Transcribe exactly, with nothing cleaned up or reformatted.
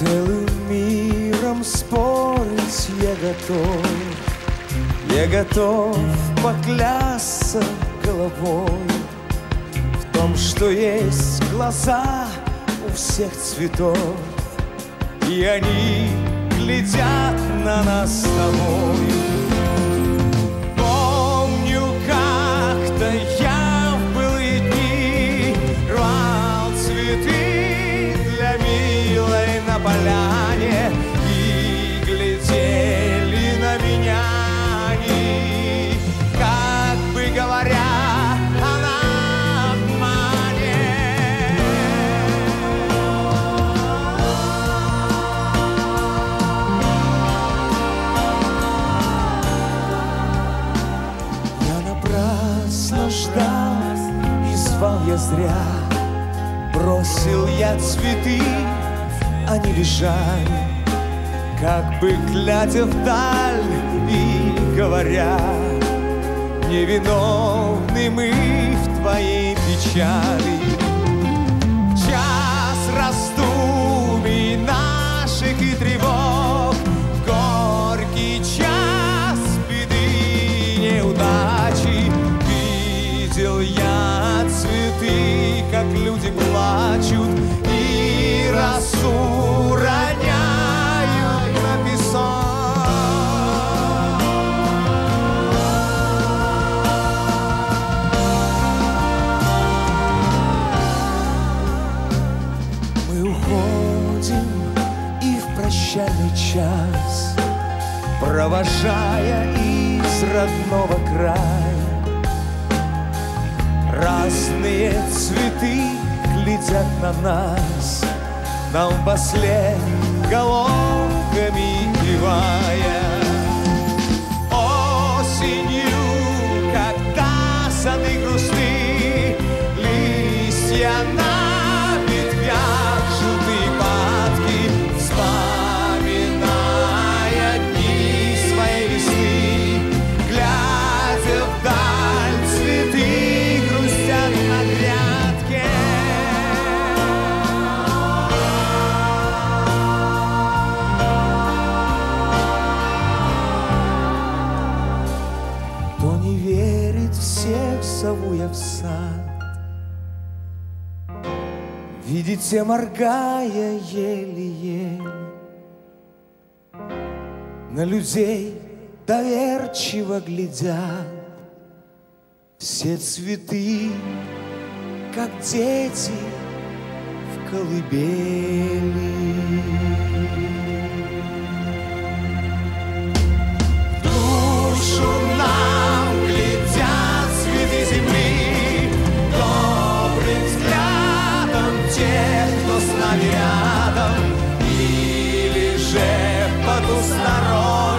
Целым миром спорить я готов, я готов поклясться головой в том, что есть глаза у всех цветов, и они глядят на нас с тобой. Помню, как-то я в былые дни рвал цветы для милой на поляне, и глядели на меня они, как бы говоря, я зря. Бросил я цветы, они лежали, как бы глядя вдаль и говоря: невиновны мы в твоей печали. Час раздумий наших и тревог, горький час беды, неудачи. Видел я цветы, как люди плачут и росу роняют на песок. Мы уходим и в прощальный час, провожая из родного края, разные цветы глядят на нас, нам вслед головками кивая. Осенью, когда сады грустны, листья на ветвях, желтые падки, вспоминая дни своей весны, глядя вдаль, цветы грустят на грядке. Кто не верит, всех зову я в сад. Видите, моргая еле-еле, на людей доверчиво глядят все цветы, как дети в колыбели. В душу нам глядят цветы земли, добрым взглядом тех, кто с нами рядом, или же потусторонним.